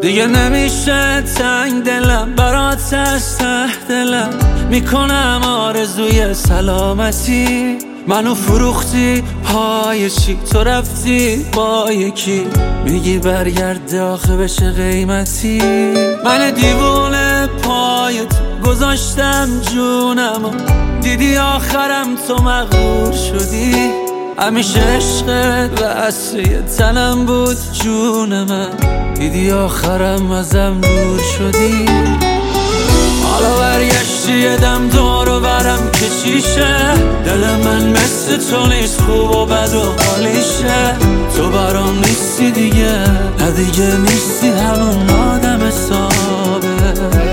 دیگه نمیشه تنگ دلم برات از ته دلم، میکنم آرزوی سلامتی. منو فروختی پای چی؟ تو رفتی با یکی، میگی برگرد آخه بشه قیمتی. من دیوونه پای تو گذاشتم جونمو، دیدی آخرم تو مغرور شدی. همیشه عشقت واسه تنم بود جون من، دیدی آخرم ازم دور شدی. حالا برگشتی یه دم دور و برم کشیشه، دل من مثل تو نیست، خوب و بد و حالیشه. تو برام نیستی دیگه، نه دیگه نیستی همون آدم حسابه.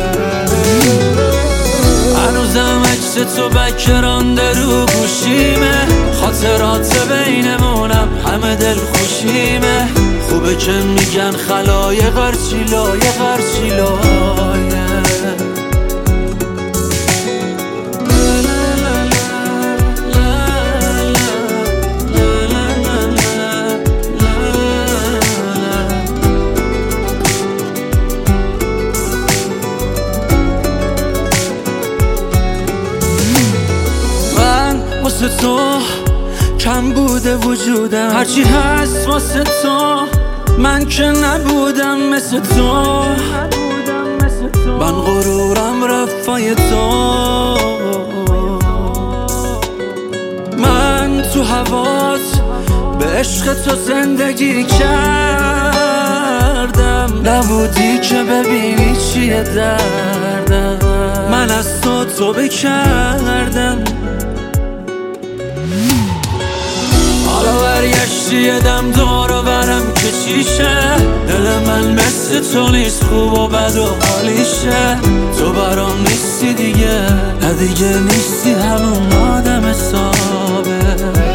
هنوزم عکس تو بکرانده رو گوشیمه، خاطرات بینمونم همه دل خوشیمه. خوبه که میگن خلایق هرچی لایق هرچی لایق. واسه تو کم بوده وجودم، هرچی هست واسه تو، من که نبودم مثل تو. من غرورم رفای تو، من تو هوات به عشق تو زندگی کردم، نبودی که ببینی چیه دردم. من از تو بکردم، حالا برگشتی یه دم دور و برم کشیشه. دل من مثل تو نیست، خوب و بد و حالیشه. تو برام نیستی دیگه، نه دیگه نیستی همون آدم حسابه.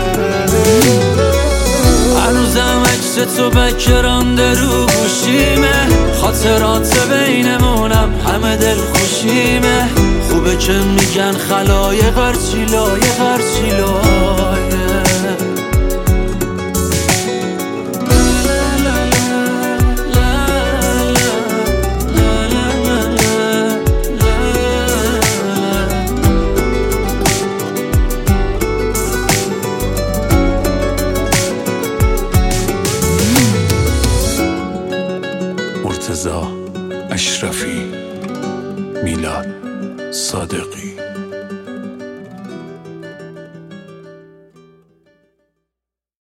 هنوزم عکس تو بکرانده رو گوشیمه، خاطرات بینمونم همه دل خوشیمه. خوبه که میگن خلایق هرچی لایق هرچی لایق. مرتضی اشرفی، میلاد صادقی.